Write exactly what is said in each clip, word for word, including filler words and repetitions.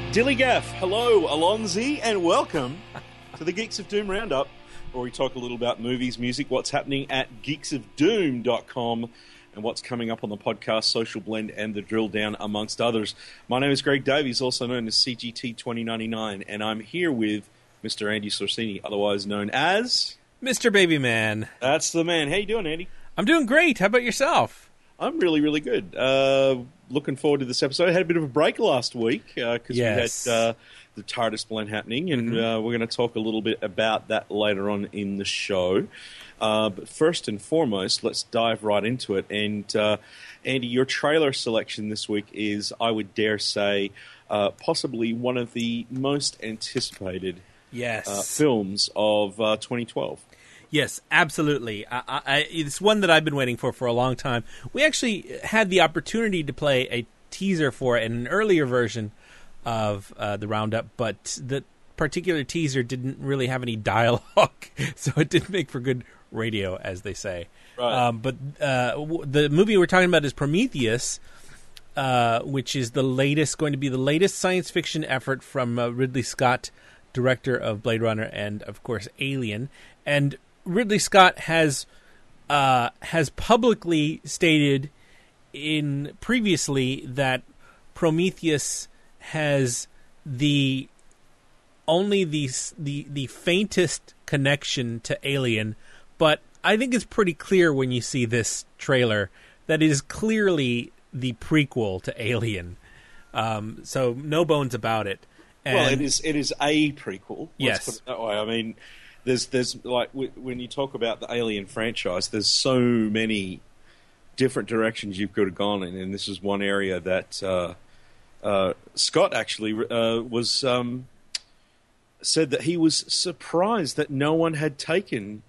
Dillygaff, hello, Alonzi, and welcome to the Geeks of Doom Roundup, where we talk a little about movies, music, what's happening at geeks of doom dot com, and what's coming up on the podcast, Social Blend, and The Drill Down, amongst others. My name is Greg Davies, also known as C G T twenty ninety-nine, and I'm here with Mister Andy Sorsini, otherwise known as... Mister Babyman. That's the man. How you doing, Andy? I'm doing great. How about yourself? I'm really, really good. Uh, looking forward to this episode. I had a bit of a break last week because uh, yes. we had uh, the TARDIS blend happening, and mm-hmm. uh, we're going to talk a little bit about that later on in the show. Uh, but first and foremost, let's dive right into it. And uh, Andy, your trailer selection this week is, I would dare say, uh, possibly one of the most anticipated yes. uh, films of uh, twenty twelve. Yes, absolutely. I, I, it's one that I've been waiting for for a long time. We actually had the opportunity to play a teaser for it in an earlier version of uh, the Roundup, but the particular teaser didn't really have any dialogue, so it didn't make for good radio, as they say. Right. Um, but uh, w- the movie we're talking about is Prometheus, uh, which is the latest, going to be the latest science fiction effort from uh, Ridley Scott, director of Blade Runner and, of course, Alien. And Ridley Scott has uh, has publicly stated in previously that Prometheus has the only the the the faintest connection to Alien, but I think it's pretty clear when you see this trailer that it is clearly the prequel to Alien. Um, so no bones about it. And, well, it is it is a prequel. Let's yes, put it that way. I mean. There's, there's like when you talk about the Alien franchise, there's so many different directions you could have gone in, and this is one area that uh, uh, Scott actually uh, was um, said that he was surprised that no one had taken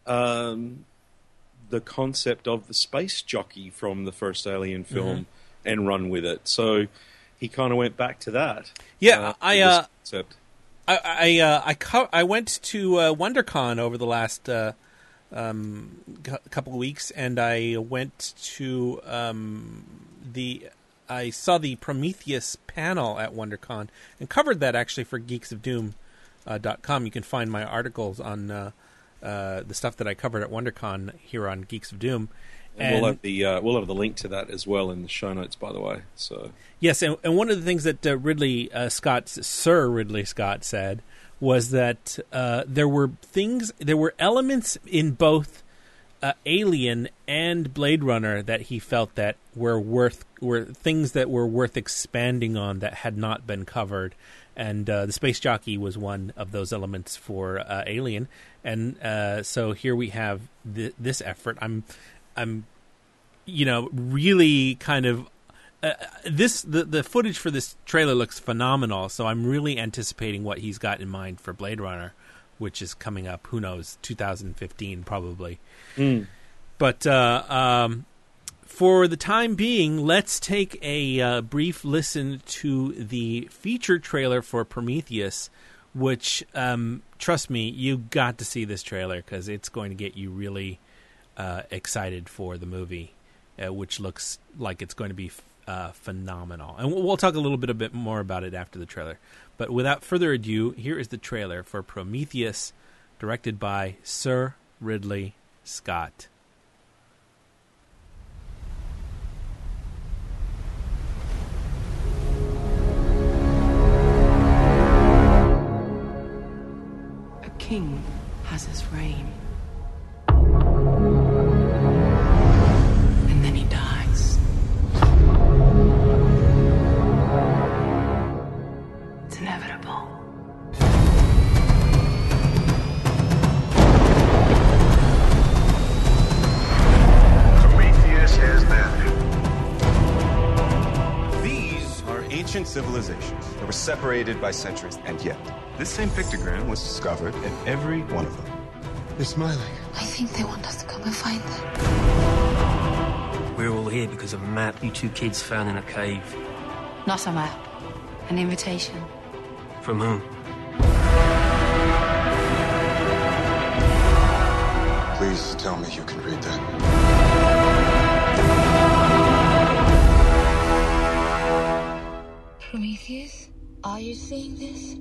um, the concept of the space jockey from the first Alien film mm-hmm. and run with it. So he kind of went back to that. Yeah, uh, I. Uh... Concept. I I uh, I, co- I went to uh, WonderCon over the last uh, um, c- couple of weeks, and I went to um, the I saw the Prometheus panel at WonderCon and covered that actually for geeks of doom dot com. You can find my articles on uh, uh, the stuff that I covered at WonderCon here on Geeks of Doom. And, and we'll have the uh, we'll have the link to that as well in the show notes, by the way. So yes, and, and one of the things that uh, Ridley uh, Scott, Sir Ridley Scott, said was that uh, there were things, there were elements in both uh, Alien and Blade Runner that he felt that were worth were things that were worth expanding on that had not been covered, and uh, the space jockey was one of those elements for uh, Alien, and uh, so here we have th- this effort. I'm. I'm, you know, really kind of uh, this. The, the footage for this trailer looks phenomenal, so I'm really anticipating what he's got in mind for Blade Runner, which is coming up. Who knows? two thousand fifteen probably. Mm. But uh, um, for the time being, let's take a uh, brief listen to the feature trailer for Prometheus. Which, um, trust me, you got to see this trailer because it's going to get you really. Uh, excited for the movie, uh, which looks like it's going to be uh, phenomenal. And we'll, we'll talk a little bit a bit more about it after the trailer. But without further ado, here is the trailer for Prometheus, directed by Sir Ridley Scott. A king has his reign. Civilizations that were separated by centuries, and yet this same pictogram was discovered in every one of them. They're smiling. I think they want us to come and find them. We're all here because of a map you two kids found in a cave. Not a map. An invitation. From whom? Please tell me you can read that. Prometheus? Are you seeing this?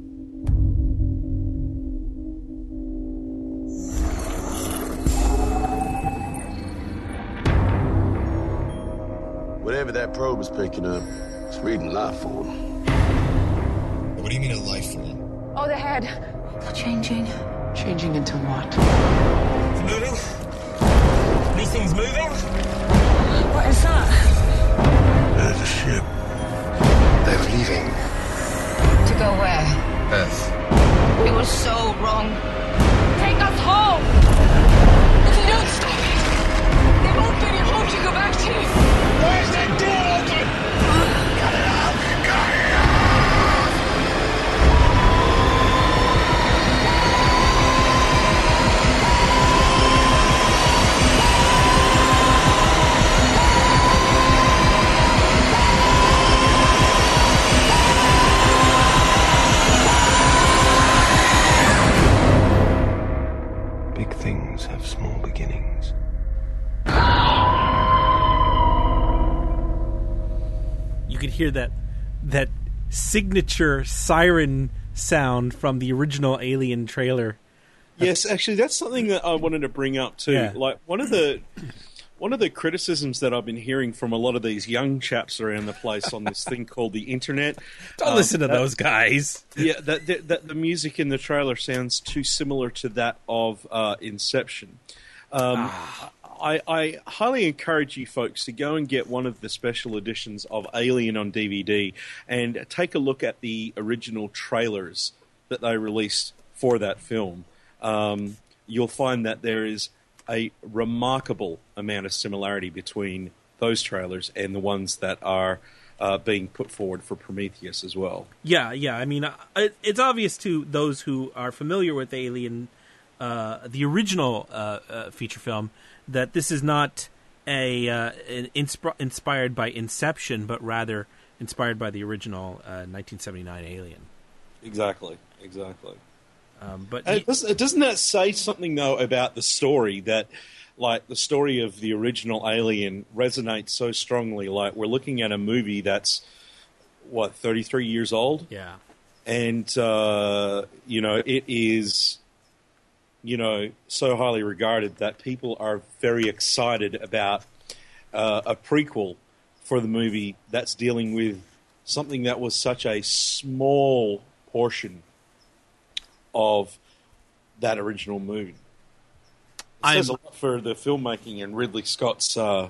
Whatever that probe is picking up, it's reading life form. What do you mean a life form? Oh, the head. They're changing. Changing into what? It's moving. These things moving. What is that? There's a ship. They're leaving. To go where? Earth. We were so wrong. Take us home! If you don't stop it, there won't be any home to go back to. Where's that door open? Cut it off! Cut it off! Big things have small beginnings. You could hear that that signature siren sound from the original Alien trailer. Yes, actually, that's something that I wanted to bring up too. Yeah. Like one of the one of the criticisms that I've been hearing from a lot of these young chaps around the place on this thing called the internet. Don't um, listen to that- those guys. Yeah, that, that that the music in the trailer sounds too similar to that of uh, Inception. Um, I, I highly encourage you folks to go and get one of the special editions of Alien on D V D and take a look at the original trailers that they released for that film. Um, you'll find that there is a remarkable amount of similarity between those trailers and the ones that are uh, being put forward for Prometheus as well. Yeah, yeah. I mean, uh, it, it's obvious to those who are familiar with Alien, uh, the original uh, uh, feature film, that this is not a uh, an insp- inspired by Inception, but rather inspired by the original uh, nineteen seventy-nine Alien. Exactly, exactly. Um, but And he- it doesn't, doesn't that say something, though, about the story that, like, the story of the original Alien resonates so strongly? Like, we're looking at a movie that's, what, thirty-three years old? yeah, And, uh, you know, it is, you know, so highly regarded that people are very excited about uh, a prequel for the movie that's dealing with something that was such a small portion of that original movie. It says a I'm- lot for the filmmaking and Ridley Scott's, uh,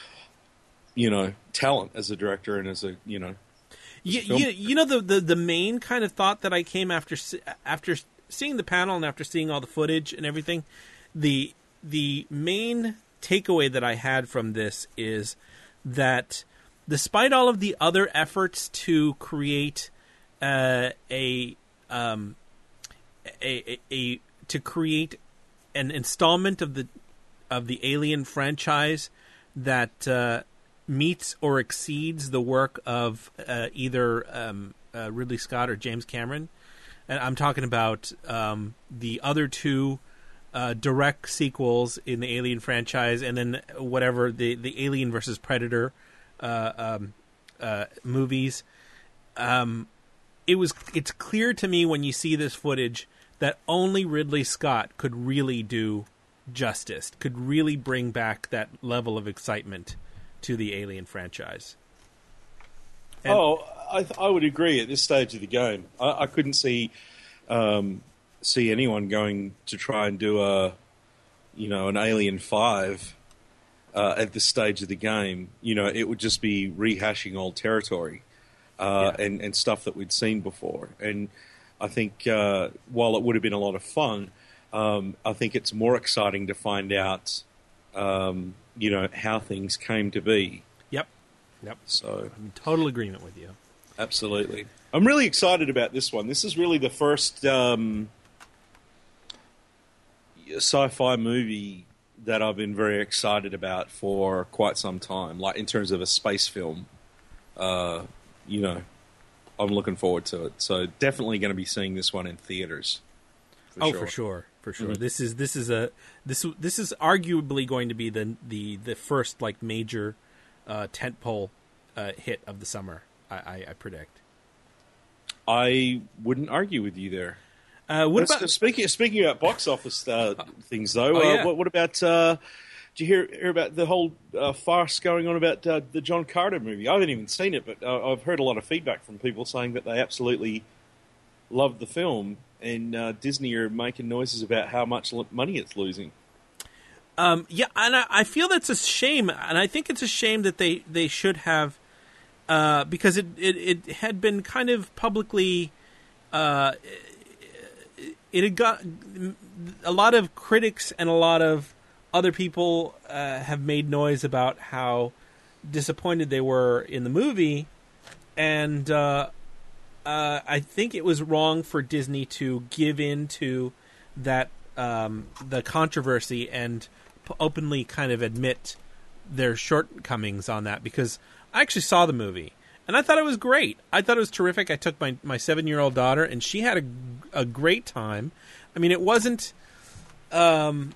you know, talent as a director and as a, you know, you, film- you, you know the, the the main kind of thought that I came after se- after seeing the panel and after seeing all the footage and everything, the the main takeaway that I had from this is that despite all of the other efforts to create uh, a um, A, a, a to create an installment of the of the Alien franchise that uh, meets or exceeds the work of uh, either um, uh, Ridley Scott or James Cameron, and I'm talking about um, the other two uh, direct sequels in the Alien franchise, and then whatever the the Alien versus Predator uh, um, uh, movies. Um, it was it's clear to me when you see this footage that only Ridley Scott could really do justice, could really bring back that level of excitement to the Alien franchise. And- oh, I, I would agree at this stage of the game. I, I couldn't see um, see anyone going to try and do a, you know, an Alien five uh, at this stage of the game. You know, it would just be rehashing old territory uh, Yeah. and, and stuff that we'd seen before. And I think uh, while it would have been a lot of fun, um, I think it's more exciting to find out, um, you know, how things came to be. Yep. Yep. So, I'm in total agreement with you. absolutely. I'm really excited about this one. This is really the first um, sci-fi movie that I've been very excited about for quite some time, like in terms of a space film. Uh, you know, I'm looking forward to it. So definitely going to be seeing this one in theaters. For oh, sure. for sure, for sure. Mhm. This is this is a this this is arguably going to be the the, the first like major uh, tentpole uh, hit of the summer. I, I, I predict. I wouldn't argue with you there. Uh, what But about speaking speaking about box office uh, things though? Oh, uh, yeah. what, what about? Uh, did you hear, hear about the whole uh, farce going on about uh, the John Carter movie? I haven't even seen it, but uh, I've heard a lot of feedback from people saying that they absolutely loved the film, and uh, Disney are making noises about how much l- money it's losing. Um, yeah, and I, I feel that's a shame, and I think it's a shame that they, they should have, uh, because it, it, it had been kind of publicly, uh, it had got a lot of critics and a lot of other people uh, have made noise about how disappointed they were in the movie, and uh, uh, I think it was wrong for Disney to give in to that um, the controversy and openly kind of admit their shortcomings on that, because I actually saw the movie and I thought it was great. I thought it was terrific. I took my, my seven-year-old daughter and she had a, a great time. I mean, it wasn't um,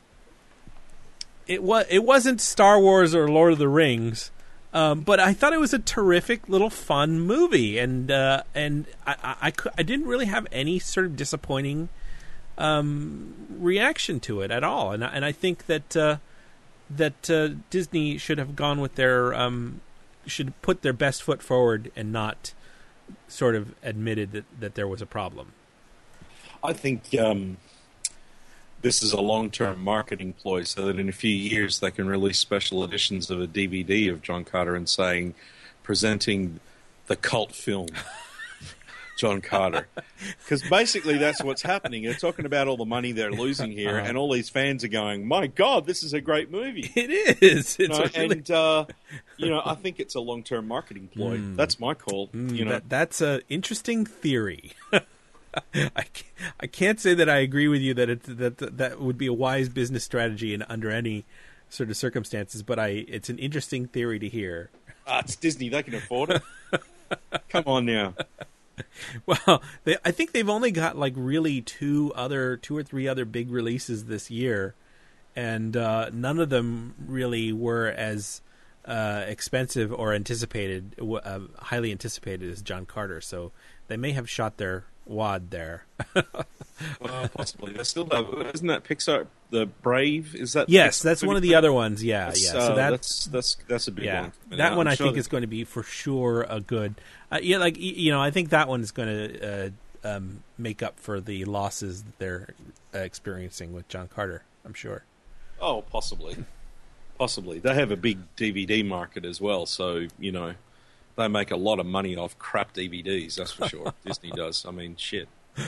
it was it wasn't Star Wars or Lord of the Rings, um, but I thought it was a terrific little fun movie, and uh, and I I, I, could, I didn't really have any sort of disappointing um, reaction to it at all, and I, and I think that uh, that uh, Disney should have gone with their um, should put their best foot forward and not sort of admitted that, that there was a problem. I think um, this is a long-term marketing ploy so that in a few years they can release special editions of a D V D of John Carter and saying, presenting the cult film John Carter. Because basically that's what's happening. They're talking about all the money they're losing here, Uh-huh. and all these fans are going, my God, this is a great movie. It is. It's You know, a really- and, uh, you know, I think it's a long-term marketing ploy. Mm. That's my call. Mm, you know, that, that's an interesting theory. I can't, I can't say that I agree with you that it, that that would be a wise business strategy in under any sort of circumstances, but I it's an interesting theory to hear. Ah, it's Disney; they can afford it. Come on now. Well, they, I think they've only got like really two other two or three other big releases this year, and uh, none of them really were as uh, expensive or anticipated, uh, highly anticipated as John Carter. So they may have shot their wad there. Well, possibly. They still have. Isn't that Pixar? The Brave? Is that? Yes, Pixar that's one of movie? the other ones. Yeah, That's, yeah. uh, So that, that's that's that's a big yeah, one. that I'm one I sure think that- is going to be for sure a good. Uh, yeah, like y- you know, I think that one is going to uh, um, make up for the losses that they're uh, experiencing with John Carter. I'm sure. Oh, possibly, possibly. They have a big D V D market as well, so you know they make a lot of money off crap D V Ds. That's for sure. Disney does. I mean, shit.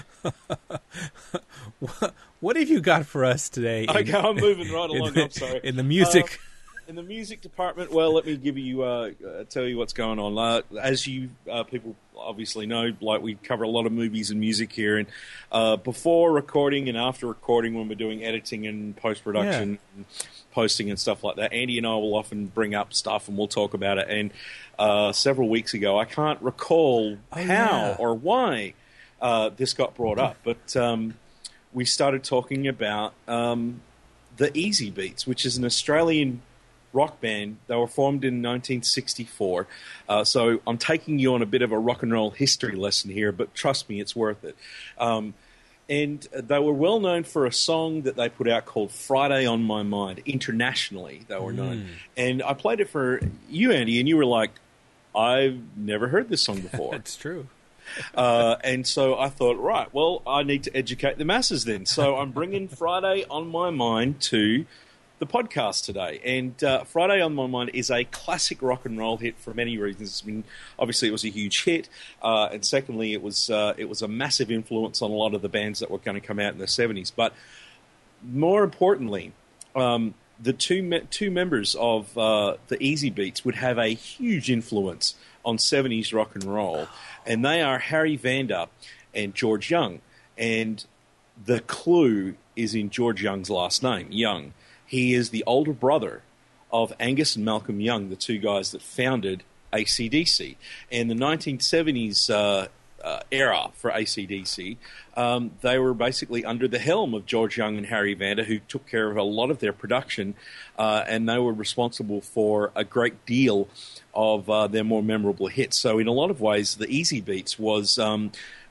What, what have you got for us today? in- Okay, I'm moving right in along. the- I'm sorry. in the music. Uh, in the music department, well, let me give you, uh, uh, tell you what's going on. Uh, as you uh, people obviously know, like we cover a lot of movies and music here, and uh, before recording and after recording, when we're doing editing and post production, and posting and stuff like that, Andy and I will often bring up stuff and we'll talk about it. And uh, several weeks ago, I can't recall Oh, how yeah. or why uh, this got brought up, but um, we started talking about um, the Easy Beats, which is an Australian rock band. They were formed in nineteen sixty-four. Uh, so I'm taking you on a bit of a rock and roll history lesson here, but trust me, it's worth it. Um, and they were well known for a song that they put out called Friday on My Mind. Internationally, they were known. And I played it for you, Andy, and you were like, I've never heard this song before. It's true. Uh, and so I thought, right, well, I need to educate the masses then. So I'm bringing Friday on My Mind to the podcast today. And uh, Friday on My Mind is a classic rock and roll hit for many reasons. It's been, obviously, it was a huge hit. Uh, and secondly, it was uh, it was a massive influence on a lot of the bands that were going to come out in the seventies. But more importantly, um, the two me- two members of uh, the Easy Beats would have a huge influence on seventies rock and roll. And they are Harry Vanda and George Young. And the clue is in George Young's last name, Young. He is the older brother of Angus and Malcolm Young, the two guys that founded A C D C. In the nineteen seventies uh, uh, era for A C D C, um, they were basically under the helm of George Young and Harry Vanda, who took care of a lot of their production, uh, and they were responsible for a great deal of uh, their more memorable hits. So in a lot of ways, the Easy Beats was um,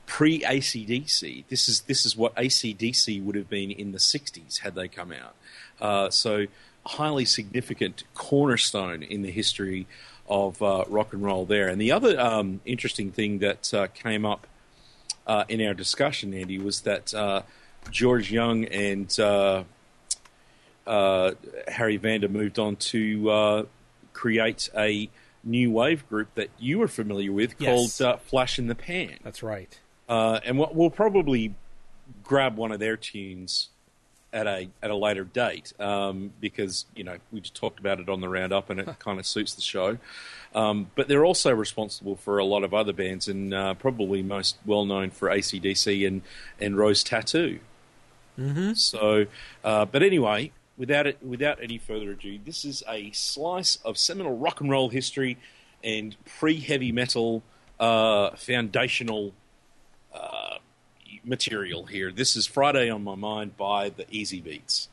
pre-A C D C. This is this is what A C D C would have been in the sixties had they come out. Uh, so, highly significant cornerstone in the history of uh, rock and roll there. And the other um, interesting thing that uh, came up uh, in our discussion, Andy, was that uh, George Young and uh, uh, Harry Vanda moved on to uh, create a new wave group that you were familiar with Yes. called uh, Flash in the Pan. That's right. Uh, and what, we'll probably grab one of their tunes at a at a later date um, because, you know, we just talked about it on the roundup and it kind of suits the show. Um, but they're also responsible for a lot of other bands and uh, probably most well known for A C D C and, and Rose Tattoo. Mm-hmm. So, uh, but anyway, without it, without any further ado, this is a slice of seminal rock and roll history and pre-heavy metal uh, foundational uh, material here. This is Friday on My Mind by the Easy Beats.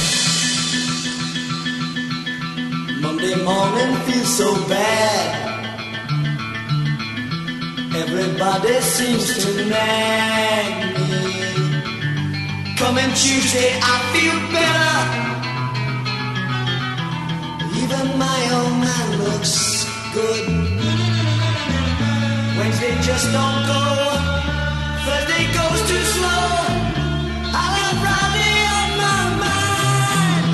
Monday morning feels so bad. Everybody seems to nag me. Coming Tuesday I feel better. Even my old man looks good. Wednesday just don't go. Thursday goes too slow. I'll have Friday on my mind.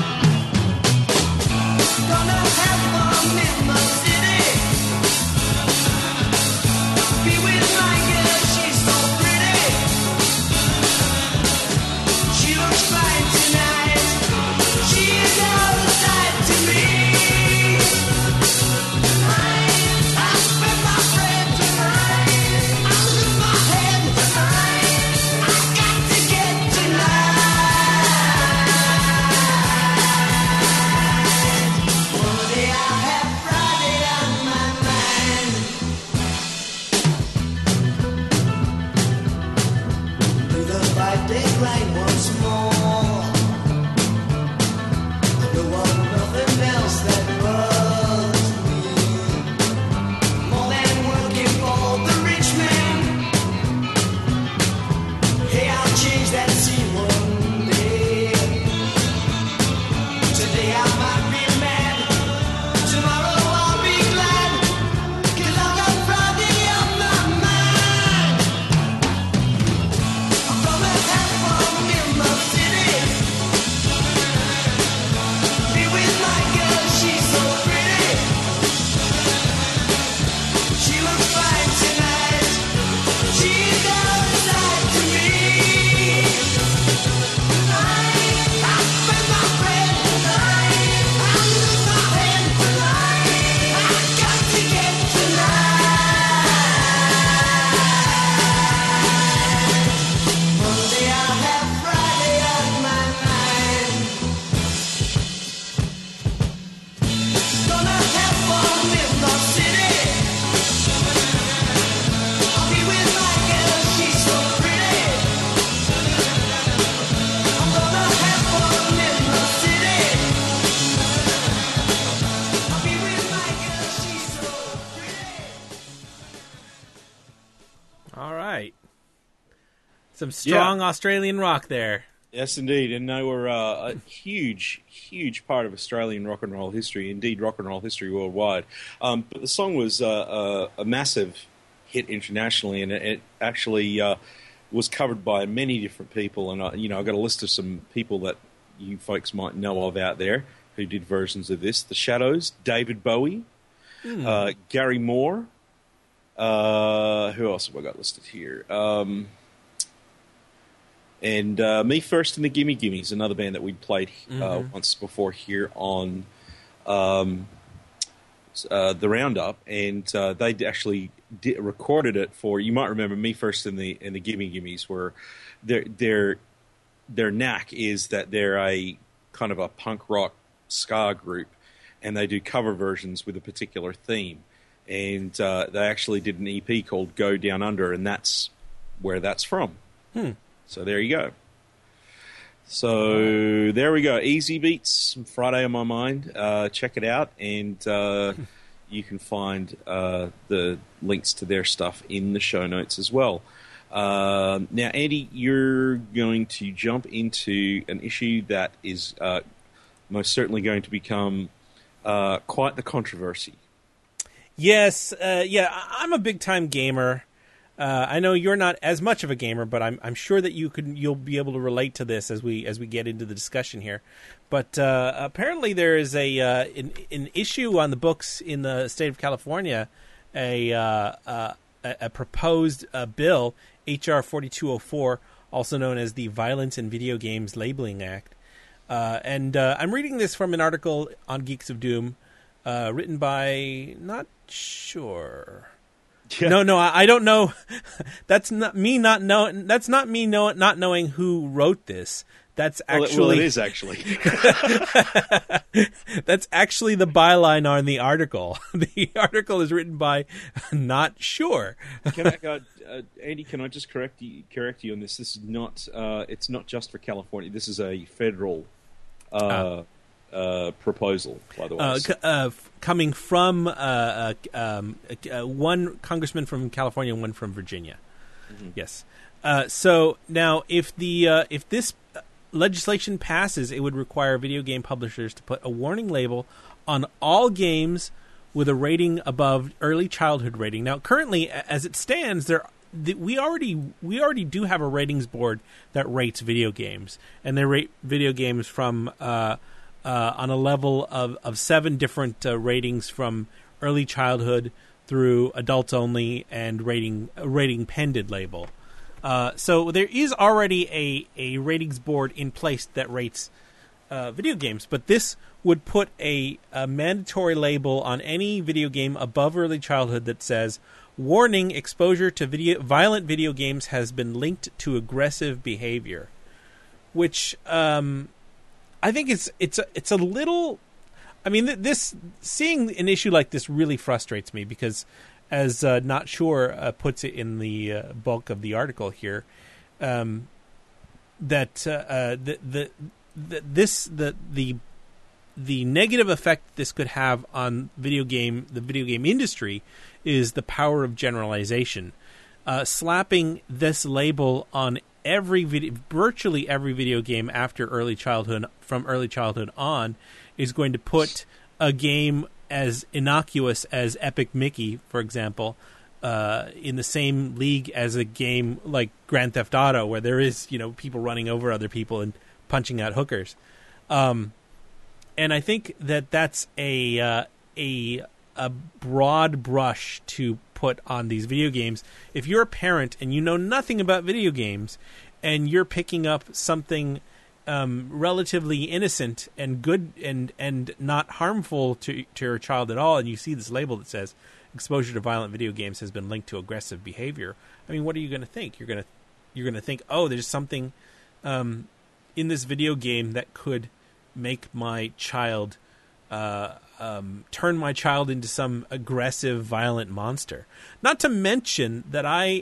Gonna have fun in my city. Be with my girl, she's so pretty. She looks fine tonight. She is all the sight to me. I spent my friend tonight. I lose my head tonight. I got to get tonight. Monday I have Friday on my mind. Do the five-day grind once more. I don't want nothing else that bugs me more than working for the rich man. Hey, I'll change that scene one day. Today I might be mad. Tomorrow I'll be glad. 'Cause I got Friday on my mind. I'm gonna have fun in my city. Be with my girl, she's so pretty. She looks fine tonight. She's outside to me. I spend my bread tonight. I lose my head tonight. I got to get tonight. Monday I have Friday on my mind. Gonna have fun in the city. I'll be with my girl, she's so pretty. I'm gonna have fun in the city. I'll be with my girl, she's so pretty. All right. Some strong Australian rock there. Yes, indeed, and they were uh, a huge, huge part of Australian rock and roll history, indeed rock and roll history worldwide. Um, but the song was uh, a, a massive hit internationally, and it, it actually uh, was covered by many different people. And uh, you know, I got a list of some people that you folks might know of out there who did versions of this: The Shadows, David Bowie, uh, Gary Moore. Uh, who else have I got listed here? Um, And uh, Me First and the Gimme Gimmes, another band that we'd played uh, Mhm. once before here on um, uh, the Roundup, and uh, they actually di- recorded it for. You might remember Me First and the and the Gimme Gimmes, where their their their knack is that they're a kind of a punk rock ska group, and they do cover versions with a particular theme. And uh, they actually did an E P called Go Down Under, and that's where that's from. Hmm. So there you go. So there we go. Easy Beats, Friday on My Mind. Uh, check it out, and uh, you can find uh, the links to their stuff in the show notes as well. Um, now, Andy, you're going to jump into an issue that is uh, most certainly going to become uh, quite the controversy. Yes, uh, yeah, I- I'm a big time gamer. Uh, I know you're not as much of a gamer, but I'm I'm sure that you could you'll be able to relate to this as we as we get into the discussion here. But uh, apparently, there is a uh, an, an issue on the books in the state of California, a uh, uh, a, a proposed uh, bill, H R forty-two oh four, also known as the Violence in Video Games Labeling Act. Uh, and uh, I'm reading this from an article on Geeks of Doom, uh, written by, not sure. Yeah. No, no, I, I don't know. That's not me not know. That's not me know, not knowing who wrote this. That's actually well, it, well, it is actually. That's actually the byline on the article. The article is written by not sure. Can I, uh, uh, Andy, can I just correct you, correct you on this? This is not. Uh, it's not just for California. This is a federal uh, uh. Uh, proposal, by the way. Uh, c- uh, f- coming from uh, uh, um, uh, one congressman from California and one from Virginia. Mm-hmm. Yes. Uh, so now, if the uh, if this legislation passes, it would require video game publishers to put a warning label on all games with a rating above early childhood rating. Now, currently, as it stands, there the, we already we already do have a ratings board that rates video games, and they rate video games from uh, uh, on a level of, of seven different uh, ratings from early childhood through adults only and rating rating pended label. Uh, so there is already a, a ratings board in place that rates uh, video games, but this would put a, a mandatory label on any video game above early childhood that says, warning, exposure to video, violent video games has been linked to aggressive behavior. Which um, I think it's it's a, it's a little... I mean, this seeing an issue like this really frustrates me because, as uh, Not Sure uh, puts it in the uh, bulk of the article here, um, that uh, uh, the, the the this the the the negative effect this could have on video game the video game industry is the power of generalization. Uh, slapping this label on every video, virtually every video game after early childhood, from early childhood on, is going to put a game as innocuous as Epic Mickey, for example, uh, in the same league as a game like Grand Theft Auto, where there is, you know, people running over other people and punching out hookers. Um, and I think that that's a uh, a a broad brush to put on these video games. If you're a parent and you know nothing about video games, and you're picking up something Um, relatively innocent and good and, and not harmful to to your child at all, and you see this label that says exposure to violent video games has been linked to aggressive behavior, I mean, what are you going to think? You're going to you're going to think, oh, there's something um, in this video game that could make my child uh, um, turn my child into some aggressive, violent monster. Not to mention that I.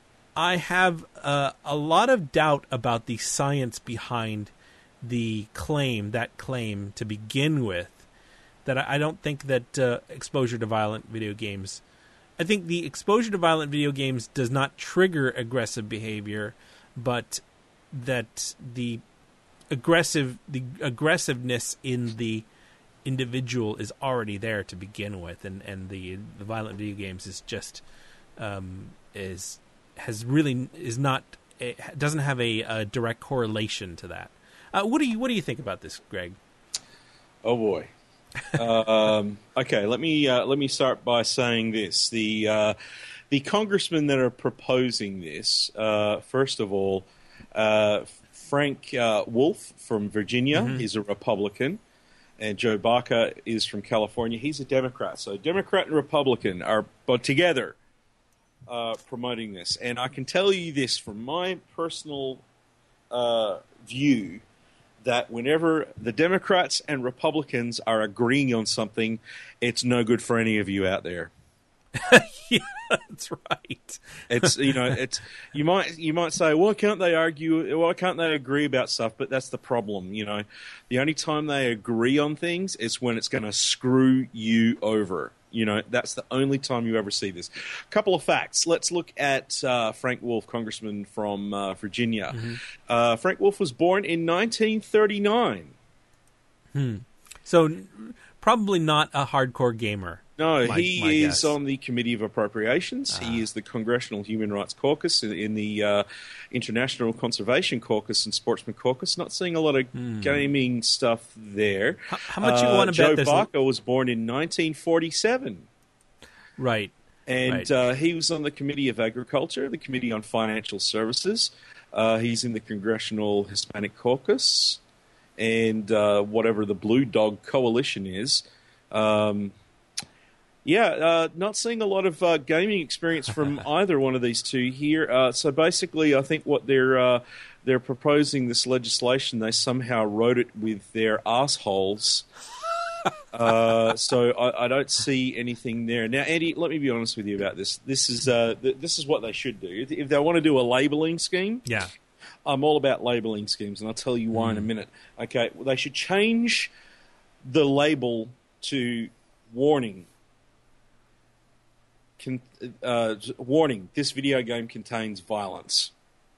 I have uh, a lot of doubt about the science behind the claim, that claim to begin with, that I, I don't think that uh, exposure to violent video games, I think the exposure to violent video games does not trigger aggressive behavior, but that the aggressive, the aggressiveness in the individual is already there to begin with, and, and the, the violent video games is just, um, is... has really is not it doesn't have a, a direct correlation to that. Uh, what do you what do you think about this, Greg? Oh boy. um, okay, let me uh, let me start by saying this: the uh, the congressmen that are proposing this, uh, first of all, uh, Frank uh, Wolf from Virginia mm-hmm. is a Republican, and Joe Barker is from California. He's a Democrat. So Democrat and Republican are but together. Uh, promoting this, and I can tell you this from my personal uh, view, that whenever the Democrats and Republicans are agreeing on something, it's no good for any of you out there. Yeah, that's right. It's you know it's you might you might say, why can't they argue? Why can't they agree about stuff? But that's the problem. You know, the only time they agree on things is when it's going to screw you over. You know, that's the only time you ever see this. A couple of facts. Let's look at uh, Frank Wolf, congressman from uh, Virginia. Mm-hmm. Uh, Frank Wolf was born in nineteen thirty-nine. Hmm. So n- probably not a hardcore gamer. No, my- he my is guess. on the Committee of Appropriations. Ah. He is the Congressional Human Rights Caucus in, in the uh, International Conservation Caucus and Sportsman Caucus. Not seeing a lot of gaming stuff there. How, how much you Uh, want to Joe bet? There's a- Barker was born in nineteen forty-seven. right. And Right. uh, he was on the Committee of Agriculture, the Committee on Financial Services. Uh, he's in the Congressional Hispanic Caucus and uh, whatever the Blue Dog Coalition is. Um, yeah, uh, not seeing a lot of uh, gaming experience from either one of these two here. Uh, so basically, I think what they're uh, they're proposing this legislation, they somehow wrote it with their assholes. Uh, so I, I don't see anything there. Now, Andy, let me be honest with you about this. This is uh, th- this is what they should do. If, if they want to do a labeling scheme, Yeah. I'm all about labeling schemes, and I'll tell you why in a minute. Okay, well, they should change the label to warning. Con- uh, warning, this video game contains violence.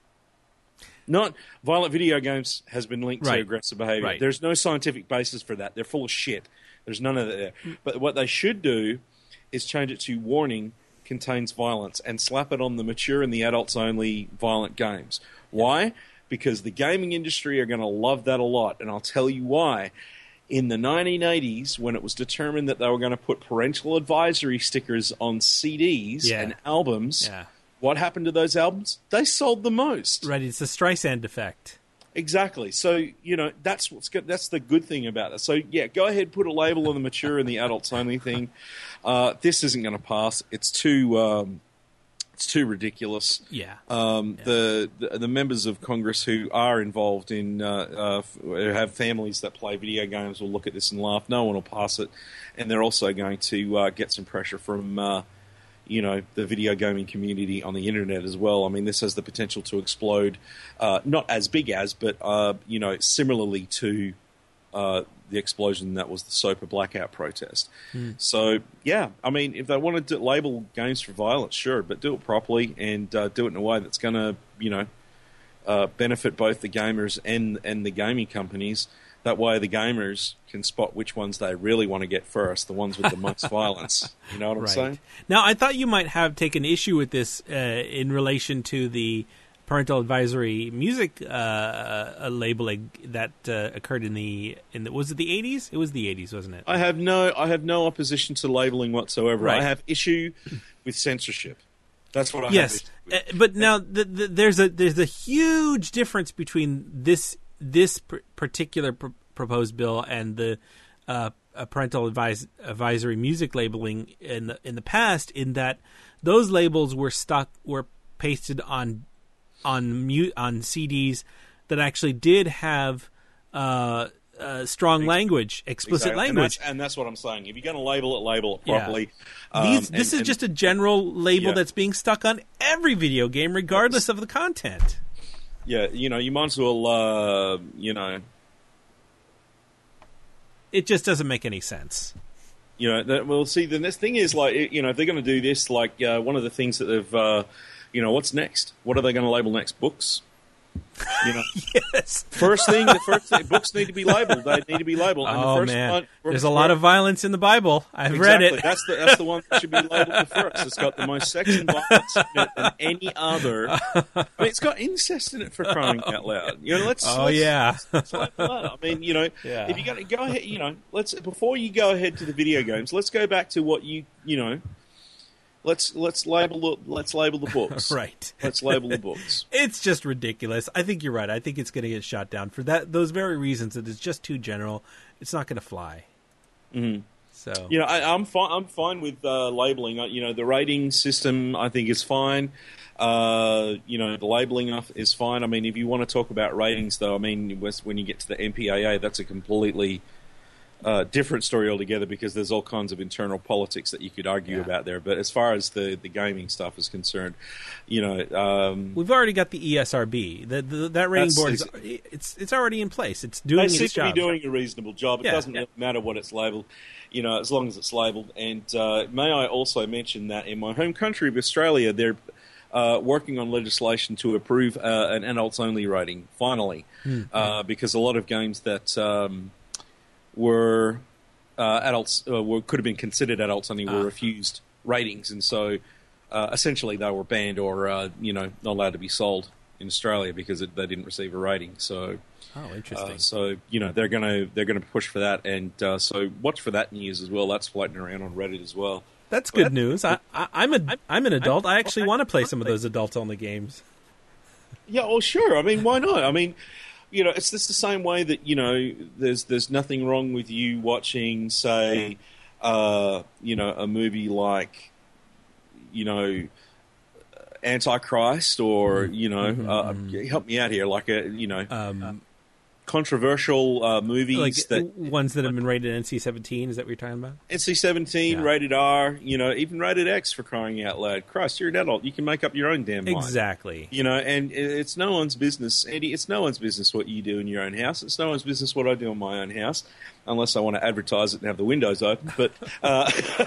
Not violent video games has been linked to Right. aggressive behavior. Right. There's no scientific basis for that. They're full of shit. There's none of that there. But what they should do is change it to warning contains violence and slap it on the mature and the adults only violent games. Why? Because the gaming industry are going to love that a lot, and I'll tell you why. In the nineteen eighties, when it was determined that they were going to put parental advisory stickers on C Ds Yeah. and albums, Yeah. what happened to those albums? They sold the most. Right. It's the Streisand effect. Exactly. So, you know, that's what's good. That's the good thing about it. So, yeah, go ahead, put a label on the mature and the adults only thing. Uh, this isn't going to pass. It's too, um, it's too ridiculous. Yeah. Um, Yeah. The, the the members of Congress who are involved in uh, uh, f- who have families that play video games will look at this and laugh. No one will pass it, and they're also going to uh, get some pressure from. Uh, you know, the video gaming community on the internet as well. I mean, this has the potential to explode, uh, not as big as, but, uh, you know, similarly to uh, the explosion that was the SOPA blackout protest. Mm. So, yeah, I mean, if they want to label games for violence, sure, but do it properly and uh, do it in a way that's going to, you know, uh, benefit both the gamers and, and the gaming companies. That way the gamers can spot which ones they really want to get first, the ones with the most violence. You know what I'm Right. saying? Now, I thought you might have taken issue with this uh, in relation to the parental advisory music uh, uh, labeling that uh, occurred in the in the was it the eighties? It was the eighties, wasn't it? I have no I have no opposition to labeling whatsoever. Right. I have issue with censorship. That's what I yes, have issue with. uh, but now the, the, there's a there's a huge difference between this this pr- particular pr- proposed bill and the uh, uh, parental advise, advisory music labeling in the, in the past. In that those labels were stuck were pasted on on mu- on C Ds that actually did have uh, uh, strong language, explicit Exactly. And language. that's, and that's what I'm saying. If you're going to label it, label it Yeah. properly. These, Um, this and- is just a and- general label Yeah. that's being stuck on every video game, regardless of the content. Yeah, you know, you might as well, uh, you know, It just doesn't make any sense. you know. That, well, see, the next thing is like, you know, if they're going to do this, like uh, one of the things that they've, uh, you know, what's next? What are they going to label next? Books. You know, Yes. first thing, the first thing, books need to be labeled. They need to be labeled. And Oh the first man, one, there's a lot of violence in the Bible. I've Exactly. read it. That's the that's the one that should be labeled the first. It's got the most sex and violence in it than any other. I mean, it's got incest in it for crying out loud. You know, let's. Oh let's, yeah. let's label that. I mean, you know, Yeah. if you're going to go ahead, you know, let's before you go ahead to the video games, let's go back to what you you know. Let's let's label the let's label the books. Right. Let's label the books. It's just ridiculous. I think you're right. I think it's going to get shot down for that those very reasons. That it's just too general. It's not going to fly. Mm-hmm. So You know, I, I'm fine. I'm fine with uh, labeling. Uh, You know, the rating system I think is fine. Uh, you know, the labeling of- is fine. I mean, if you want to talk about ratings, though, I mean, when you get to the M P A A, that's a completely uh, different story altogether because there's all kinds of internal politics that you could argue Yeah. about there. But as far as the, the gaming stuff is concerned, you know, um, We've already got the E S R B. The, the, that rating That's- board is it's it's already in place. It's doing they seem its to job. be doing a reasonable job. It Yeah, doesn't yeah. matter what it's labelled, you know, as long as it's labelled. And uh, may I also mention that in my home country of Australia, they're uh, working on legislation to approve uh, an adults-only rating, finally, Hmm. uh, because a lot of games that um, were uh, adults uh, were, could have been considered adults-only were Ah. refused ratings, and so uh, essentially they were banned or uh, you know not allowed to be sold in Australia because it, they didn't receive a rating. So. Oh, interesting. Uh, so you know they're gonna they're gonna push for that, and uh, so watch for that news as well. That's floating around on Reddit as well. That's good news. I, I, I'm a I'm an adult. I actually want to play some of those adult-only games. Yeah, well, sure. I mean, why not? I mean, you know, it's just the same way that you know there's there's nothing wrong with you watching, say, uh, you know, a movie like, you know, Antichrist, or you know, uh, help me out here, like a you know. Um, controversial uh, movies like that ones that have been rated N C seventeen. Is that what you're talking about? N C seventeen, Yeah. rated R, you know, even rated X, for crying out loud. Christ, you're an adult. You can make up your own damn mind. Exactly. You know, and it- it's no one's business, Andy. It's no one's business what you do in your own house. It's no one's business what I do in my own house, unless I want to advertise it and have the windows open. But, uh,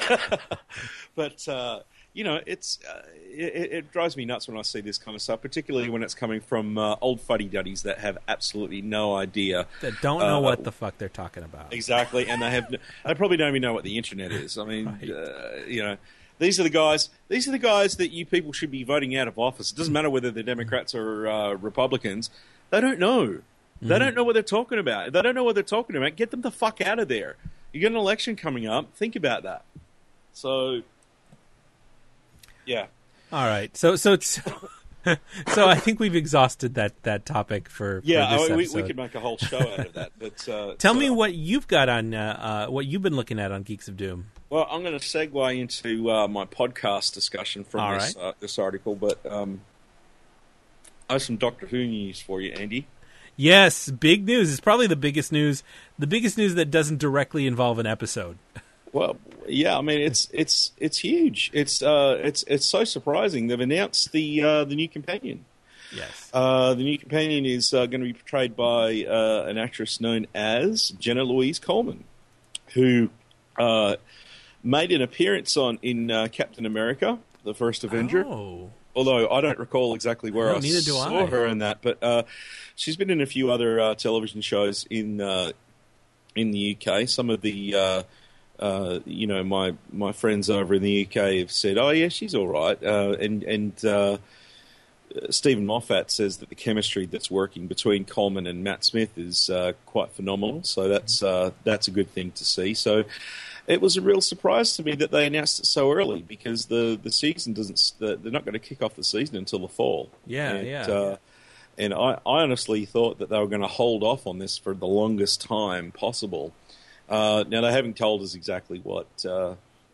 but uh, you know, it's uh, it, it drives me nuts when I see this kind of stuff, particularly when it's coming from uh, old fuddy-duddies that have absolutely no idea. That don't know uh, what the fuck they're talking about. Exactly, and they have they probably don't even know what the internet is. I mean, Right. uh, you know, these are the guys. These are the guys that you people should be voting out of office. It doesn't matter whether they're Democrats or uh, Republicans. They don't know. They don't know what they're talking about. They don't know what they're talking about. Get them the fuck out of there. You got an election coming up. Think about that. So, yeah. All right. So so it's so I think we've exhausted that, that topic for, Yeah, for this I mean, we, episode. we could make a whole show out of that. But uh, Tell so- me what you've got on uh, uh, what you've been looking at on Geeks of Doom. Well, I'm going to segue into uh, my podcast discussion from All this, right. uh, this article, but um, I have some Doctor Who news for you, Andy. Yes, big news. It's probably the biggest news. The biggest news that doesn't directly involve an episode. Well, yeah, I mean it's it's it's huge. It's uh, it's it's so surprising. They've announced the uh, the new companion. Yes. Uh, the new companion is uh, going to be portrayed by uh, an actress known as Jenna Louise Coleman, who uh, made an appearance on in uh, Captain America: The First Avenger. Oh. Although I don't recall exactly where No, I neither do saw I. her in that, but uh, she's been in a few other uh, television shows in uh, in the U K. Some of the uh, uh, you know my my friends over in the U K have said, "Oh yeah, she's all right," uh, and and uh, Stephen Moffat says that the chemistry that's working between Coleman and Matt Smith is uh, quite phenomenal. So that's uh, that's a good thing to see. So. It was a real surprise to me that they announced it so early because the, the season doesn't. The, they're not going to kick off the season until the fall. Yeah, and, yeah. Uh, and I, I honestly thought that they were going to hold off on this for the longest time possible. Uh, now they haven't told us exactly what uh,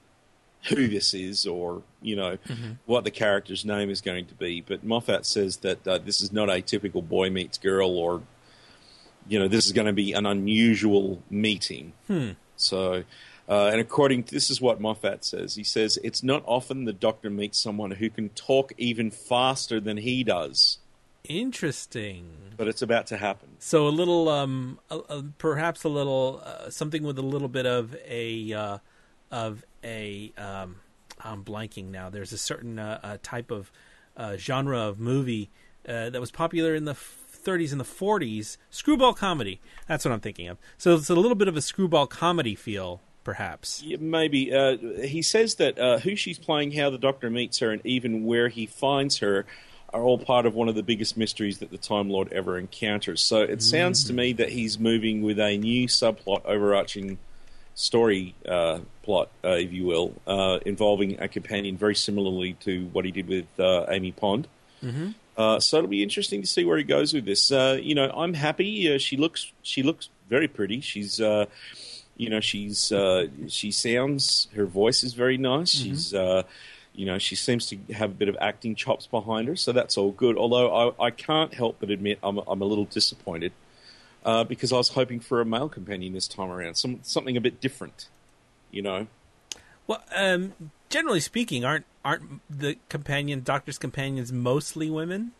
who this is or you know Mm-hmm. what the character's name is going to be. But Moffat says that uh, this is not a typical boy meets girl or you know this is going to be an unusual meeting. Hmm. So. Uh, and according to, this is what Moffat says. He says, it's not often the Doctor meets someone who can talk even faster than he does. Interesting. But it's about to happen. So a little, um, a, a, perhaps a little, uh, something with a little bit of a, uh, of a, um, I'm blanking now. There's a certain uh, uh, type of uh, genre of movie uh, that was popular in the thirties and the forties. Screwball comedy. That's what I'm thinking of. So it's a little bit of a screwball comedy feel. Perhaps. Yeah, maybe. Uh, he says that uh, who she's playing, how the Doctor meets her, and even where he finds her are all part of one of the biggest mysteries that the Time Lord ever encounters. So it sounds Mm-hmm. to me that he's moving with a new subplot, overarching story uh, plot, uh, if you will, uh, involving a companion very similarly to what he did with uh, Amy Pond. Mm-hmm. Uh, so it'll be interesting to see where he goes with this. Uh, you know, I'm happy. Uh, she looks she looks very pretty. She's uh, you know she's uh, she sounds her voice is very nice. Mm-hmm. She's uh, you know she seems to have a bit of acting chops behind her, so that's all good. Although I, I can't help but admit I'm I'm a little disappointed uh, because I was hoping for a male companion this time around, some something a bit different, you know. Well, um, generally speaking, aren't aren't the companion Doctor's companions mostly women?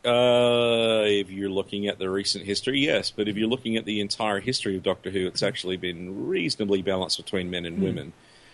Uh, if you're looking at the recent history, yes. But if you're looking at the entire history of Doctor Who, it's actually been reasonably balanced between men and Hmm. women.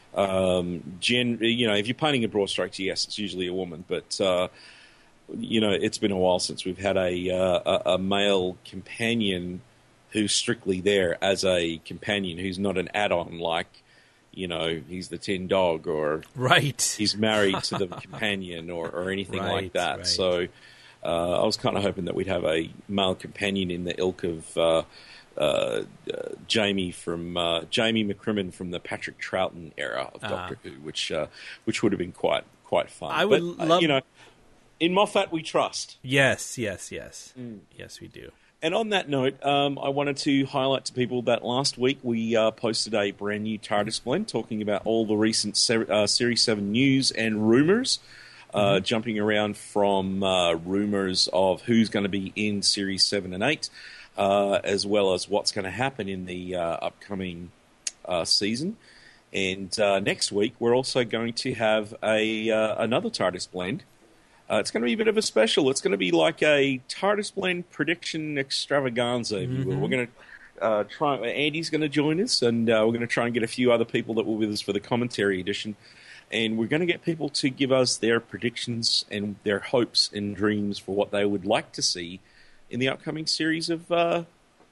Um, gen, you know, if you're painting in broad strokes, yes, it's usually a woman. But uh, you know, it's been a while since we've had a, uh, a a male companion who's strictly there as a companion, who's not an add-on like, you know, he's the tin dog, or Right. he's married to the companion, or, or anything Right, like that. right. So uh, I was kind of hoping that we'd have a male companion in the ilk of uh, uh, uh, Jamie from uh, Jamie McCrimmon from the Patrick Troughton era of Ah. Doctor Who, which uh, which would have been quite quite fun. I would but, uh, love- you know, in Moffat we trust. Yes, yes, yes. Mm. Yes, we do. And on that note, um, I wanted to highlight to people that last week we uh, posted a brand new TARDIS blend talking about all the recent ser- uh, Series seven news and rumours, uh, jumping around from uh, rumours of who's going to be in Series seven and eight, uh, as well as what's going to happen in the uh, upcoming uh, season. And uh, next week, we're also going to have a uh, another TARDIS blend. Uh, it's going to be a bit of a special. It's going to be like a TARDIS blend prediction extravaganza, if you will. Mhm. We're going to uh, try. Andy's going to join us, and uh, we're going to try and get a few other people that were with us for the commentary edition. And we're going to get people to give us their predictions and their hopes and dreams for what they would like to see in the upcoming series of uh,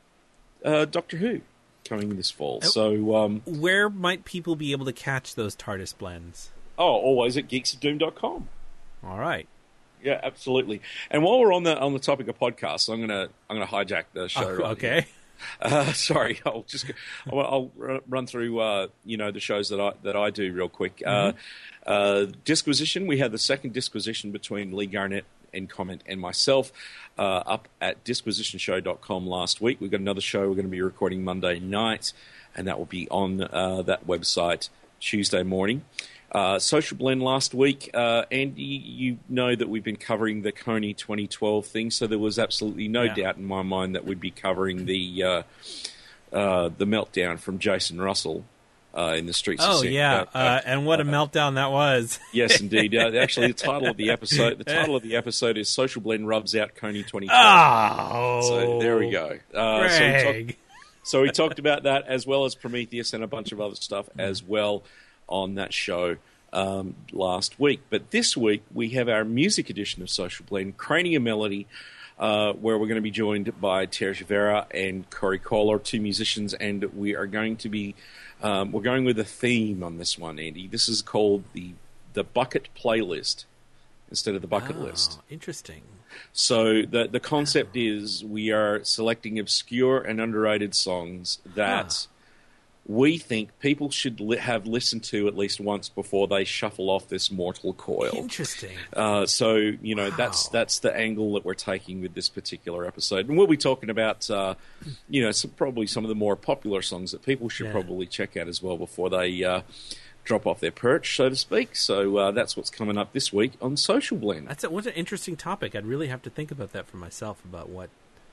uh, Doctor Who coming this fall. Oh. So, um, Where might people be able to catch those TARDIS blends? oh, always at geeks of doom dot com. All right. Yeah, absolutely. And while we're on the on the topic of podcasts, I'm gonna I'm gonna hijack the show. Oh, right okay. here. Uh, sorry, I'll just I'll, I'll run through uh, you know the shows that I that I do real quick. Mhm. Uh, uh, Disquisition. We had the second Disquisition between Lee Garnett and Comment and myself uh, up at disquisition show dot com last week. We've got another show we're going to be recording Monday night, and that will be on uh, that website Tuesday morning. Uh, Social Blend last week, uh, Andy, you know that we've been covering the Coney twenty twelve thing, so there was absolutely no Yeah. doubt in my mind that we'd be covering the uh, uh, the meltdown from Jason Russell uh, in the streets. Oh of San- yeah, uh, uh, and what a meltdown that was. Yes, indeed. Uh, actually, the title of the episode the title of the episode is Social Blend Rubs Out Coney twenty twelve. Oh, So there we go. Uh, so, we Greg. talk, so we talked about that as well as Prometheus and a bunch of other stuff as well on that show um, last week. But this week we have our music edition of Social Blend, Cranium Melody, uh, where we're going to be joined by Terry Rivera and Corey Kohler, two musicians, and we are going to be um, we're going with a theme on this one, Andy. This is called the the Bucket Playlist instead of the Bucket Oh, List. Interesting. So the the concept is we are selecting obscure and underrated songs that we think people should li- have listened to at least once before they shuffle off this mortal coil. Interesting. Uh, so you know that's that's the angle that we're taking with this particular episode, and we'll be talking about uh, you know some, probably some of the more popular songs that people should Yeah. probably check out as well before they uh, drop off their perch, so to speak. So uh, that's what's coming up this week on Social Blend. That's a, what an interesting topic. I'd really have to think about that for myself about what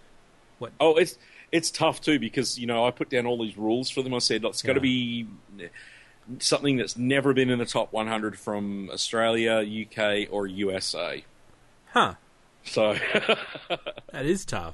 what. Oh, it's it's tough too because you know I put down all these rules for them. I said it's got to Yeah. be something that's never been in the top one hundred from Australia, U K, or U S A. Huh. So That is tough.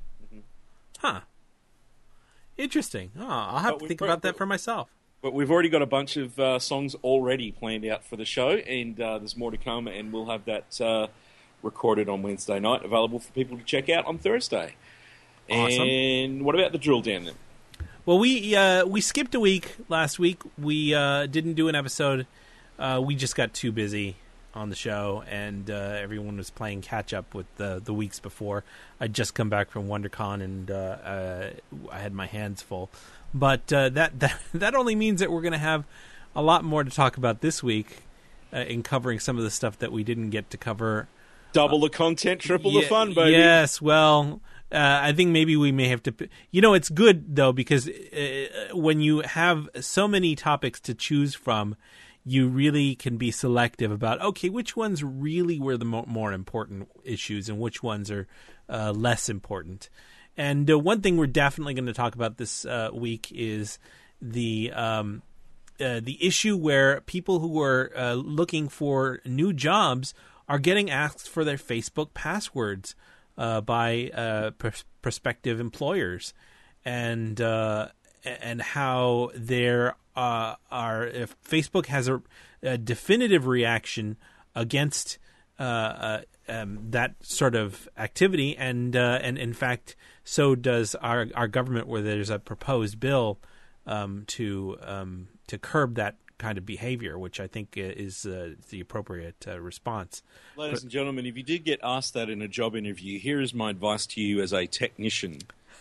Huh. Interesting. Oh, I'll have But to we think pro- about that for myself. But we've already got a bunch of uh, songs already planned out for the show, and uh, there's more to come, and we'll have that uh, recorded on Wednesday night, available for people to check out on Thursday. Awesome. And what about the drill down then? Well, we uh, we skipped a week last week. We uh, didn't do an episode. Uh, we just got too busy on the show, and uh, everyone was playing catch up with the the weeks before. I'd just come back from WonderCon, and uh, uh, I had my hands full. But uh, that, that that only means that we're going to have a lot more to talk about this week uh, in covering some of the stuff that we didn't get to cover. Double the content, triple Ye- the fun, baby. Yes, well, uh, I think maybe we may have to. p- You know, it's good though because uh, when you have so many topics to choose from, you really can be selective about okay, which ones really were the mo- more important issues and which ones are uh, less important. And uh, one thing we're definitely going to talk about this uh, week is the um, uh, the issue where people who are uh, looking for new jobs are getting asked for their Facebook passwords uh, by uh, pr- prospective employers, and uh, and how there uh, are if Facebook has a, a definitive reaction against uh, uh, um, that sort of activity, and uh, and in fact, so does our our government, where there's a proposed bill um, to um, to curb that kind of behavior, which I think is uh, the appropriate uh, response. Ladies but, and gentlemen, if you did get asked that in a job interview, here is my advice to you as a technician.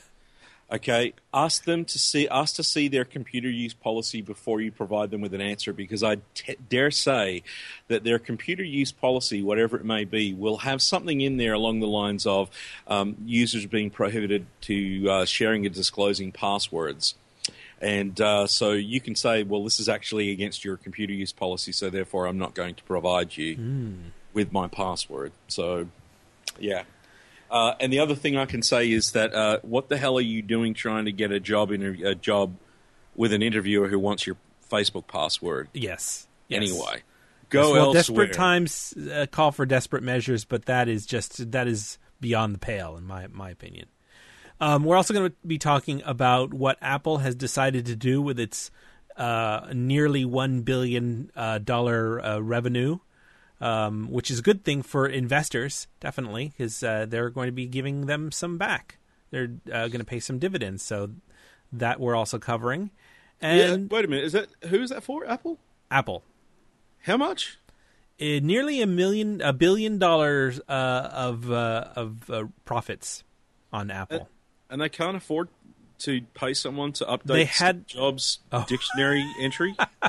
Okay, ask them to see, ask to see their computer use policy before you provide them with an answer, because I t- dare say that their computer use policy, whatever it may be, will have something in there along the lines of um, users being prohibited to uh, sharing and disclosing passwords. And uh, so you can say, well, this is actually against your computer use policy, so therefore I'm not going to provide you mm. with my password. So, yeah. Uh, and the other thing I can say is that uh, what the hell are you doing trying to get a job in a, a job with an interviewer who wants your Facebook password? Yes. yes. Anyway, go yes, well, elsewhere. Desperate times uh, call for desperate measures, but that is just that is beyond the pale, in my my opinion. Um, we're also going to be talking about what Apple has decided to do with its uh, nearly one billion dollars uh, uh, revenue. Um, which is a good thing for investors, definitely, because uh, they're going to be giving them some back. They're uh, going to pay some dividends, so that we're also covering. And yeah, wait a minute, is that who is that for? Apple? Apple. How much? Uh, nearly a million, a billion dollars uh, of uh, of uh, profits on Apple, and, and they can't afford to pay someone to update they had, Steve Jobs' oh. dictionary entry.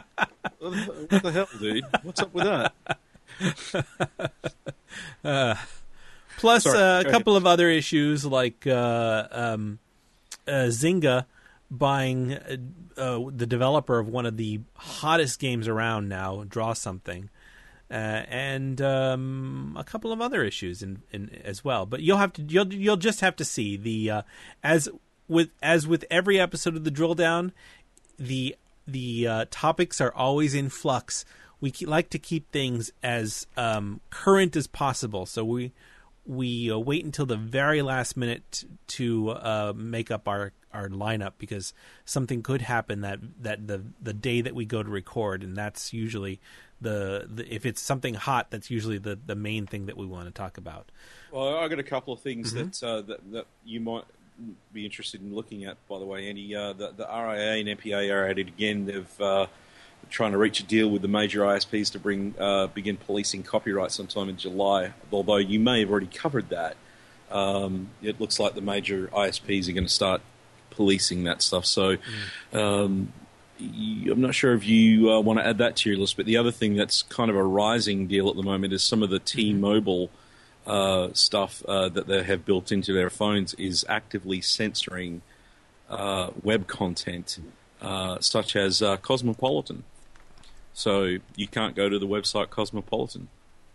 What the hell, dude? What's up with that? uh, plus Sorry, uh, a couple ahead. of other issues like uh, um, uh, Zynga buying uh, uh, the developer of one of the hottest games around now, Draw Something, uh, and um, a couple of other issues in, in as well. But you'll have to you'll you'll just have to see the uh, as with as with every episode of the Drill Down, the the uh, topics are always in flux. We like to keep things as um, current as possible, so we we uh, wait until the very last minute to uh, make up our, our lineup, because something could happen that, that the the day that we go to record, and that's usually the, the if it's something hot, that's usually the, the main thing that we want to talk about. Well, I got a couple of things Mm-hmm. that, uh, that that you might be interested in looking at. By the way, Andy, uh, the, the R I A and M P A are at it again. They've uh, trying to reach a deal with the major I S Ps to bring uh, begin policing copyright sometime in July. Although you may have already covered that, um, it looks like the major I S Ps are going to start policing that stuff. So mm. um, you, I'm not sure if you uh, want to add that to your list. But the other thing that's kind of a rising deal at the moment is some of the T-Mobile uh, stuff uh, that they have built into their phones is actively censoring uh, web content, uh, such as uh, Cosmopolitan. So you can't go to the website Cosmopolitan.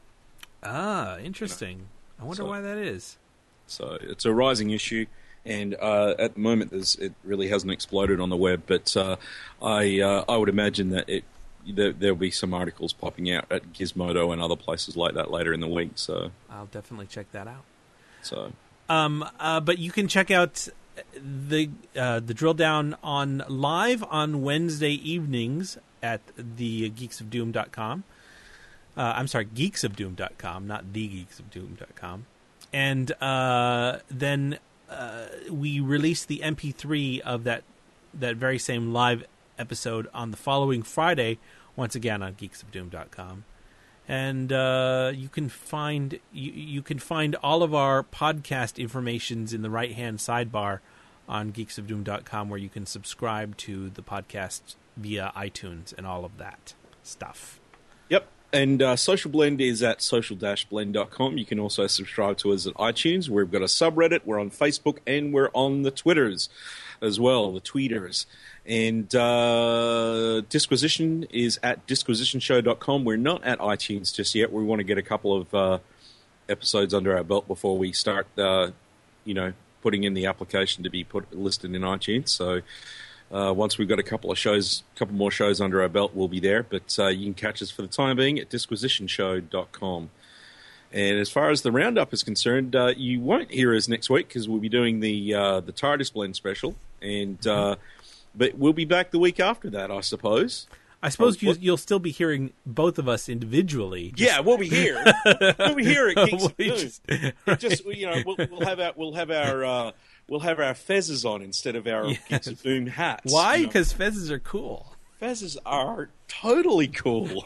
Ah, interesting. You know? I wonder so, why that is. So it's a rising issue, and uh, at the moment there's, it really hasn't exploded on the web. But uh, I uh, I would imagine that it there, there'll be some articles popping out at Gizmodo and other places like that later in the week. So I'll definitely check that out. So, um, uh, but you can check out the uh, the Drill Down on live on Wednesday evenings at the geeks of doom dot com. Uh, I'm sorry, geeks of doom dot com, not the geeks of doom dot com. And uh, then uh, we release the M P three of that that very same live episode on the following Friday, once again on geeks of doom dot com. And uh, you can find you, you can find all of our podcast informations in the right hand sidebar on geeks of doom dot com, where you can subscribe to the podcast via iTunes and all of that stuff. Yep. And uh, Social Blend is at social dash blend dot com. You can also subscribe to us at iTunes. We've got a subreddit. We're on Facebook, and we're on the Twitters as well, the tweeters. And uh, Disquisition is at disquisition show dot com. We're not at iTunes just yet. We want to get a couple of uh, episodes under our belt before we start, uh, you know, putting in the application to be put listed in iTunes. So uh, once we've got a couple of shows, a couple more shows under our belt, we'll be there. But uh, you can catch us for the time being at disquisition show dot com. And as far as the roundup is concerned, uh, you won't hear us next week because we'll be doing the uh, the TARDIS Blend special, and uh, but we'll be back the week after that, I suppose. I suppose Oh, you, you'll still be hearing both of us individually. Yeah, we'll be here. We'll be here at Geeks at We Noon. just- It just you know, we'll, we'll have our we'll have our uh, we'll have our fezzes on instead of our Yes. Geeks at Noon hats. Why? you know. Because fezzes are cool. Fezzes are totally cool.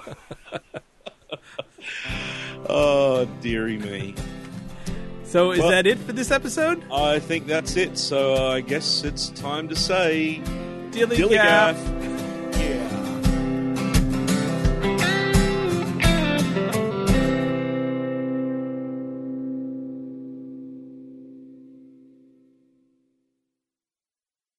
Oh, dearie me. So is Well- that it for this episode? I think that's it. So uh, I guess it's time to say Dilly Dilly gaff. gaff.